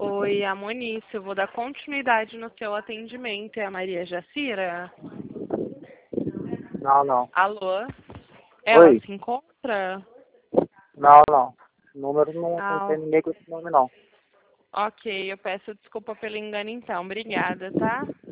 Oi, a Monice, eu vou dar continuidade no seu atendimento. É a Maria Jacira? Não. Alô? Ela Oi? se encontra? Não. O número não Ah, tem ninguém com esse nome, não. ok, eu peço desculpa pelo engano então. Obrigada, tá?